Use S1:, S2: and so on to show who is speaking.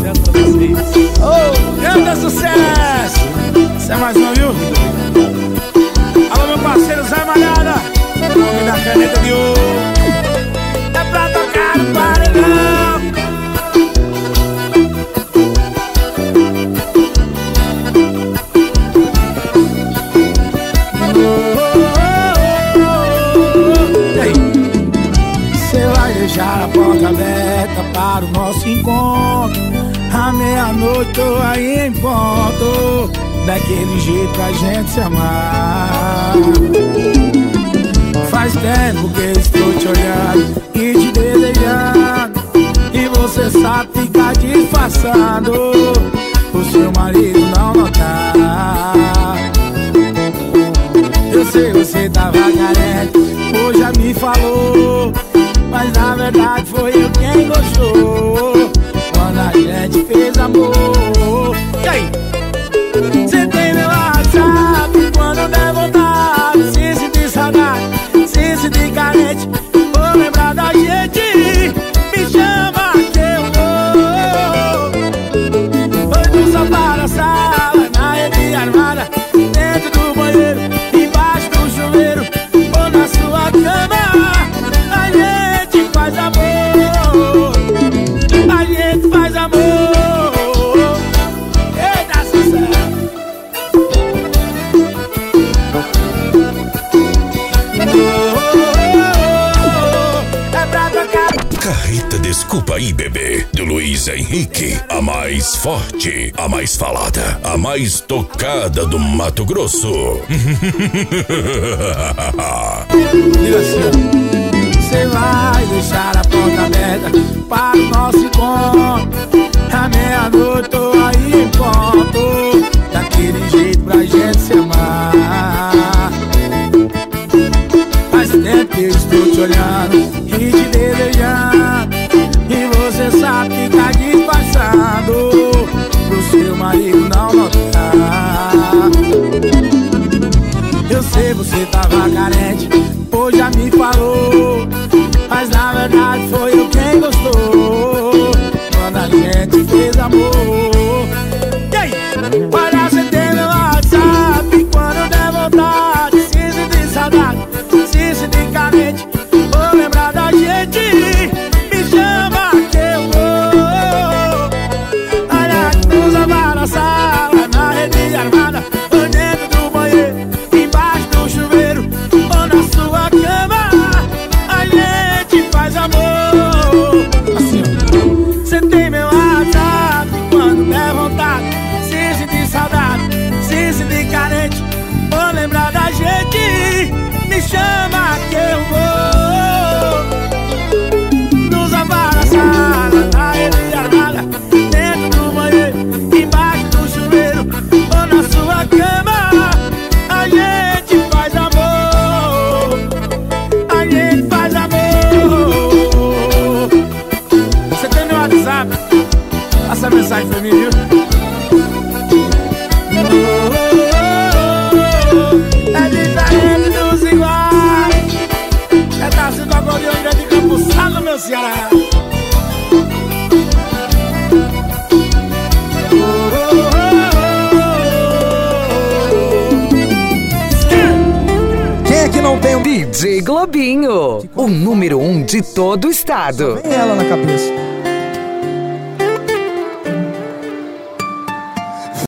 S1: sucesso pra vocês. Deus dá sucesso. Isso é mais um, viu? Alô, meu parceiro Zé Malhada, nome da caneta de ouro. É pra tocar no paredão. Cê vai deixar a porta aberta para o nosso encontro. À meia-noite tô aí em ponto, daquele jeito pra gente se amar. Faz tempo que estou te olhando e te desejando, e você sabe ficar disfarçando, o seu marido não notar. Eu sei, você tava carente, hoje já me falou, mas na verdade foi eu quem gostou quando a gente fez amor. E aí? Cê tem meu WhatsApp quando der vontade, se sentir saudade, se sentir carente, vou lembrar da gente, me chama que eu vou. Foi no sofá da sala, na rede armada, dentro do banheiro, embaixo do chuveiro, ou na sua cama, a gente faz amor, a gente faz amor. Eita, sucesso! É pra tocar.
S2: Carreta Desculpa Aí, Bebê, do Luiz Henrique. A mais forte, a mais falada, a mais tocada do Mato Grosso.
S1: Diga assim, cê vai deixar a porta aberta para o nosso encontro. À meia-noite tô aí em ponto, daquele jeito pra gente se amar. Faz tempo que eu estou te olhando e te desejando, e você sabe ficar disfarçado, pro seu marido não notar. Eu sei, você tava carente, hoje já me falou, mas na verdade foi eu quem gostou quando a gente fez amor. E aí? Olha, você tem meu WhatsApp quando der vontade, se sentir saudade, se sentir carente, vou lembrar da gente, me chama que eu vou. Olha, nos amar na sala, na rede armada, ou dentro do banheiro, embaixo do chuveiro, ou na sua cama, a gente faz amor. Assim, ó. Cê tem meu WhatsApp quando der vontade, se sentir saudade, se sentir carente, vou lembrar da gente, me chama que eu vou. Nos amar na sala, na rede armada, dentro do banheiro, embaixo do chuveiro, ou na sua cama, a gente faz amor, a gente faz amor. Você tem meu WhatsApp? Passa a mensagem pra mim, viu? É diferente dos iguais, é da Silva Acordeão de Cambuçado, meu Ceará.
S3: Quem é que não tem um DJ Globinho? O número 1 de todo o estado.
S4: Vem ela na cabeça.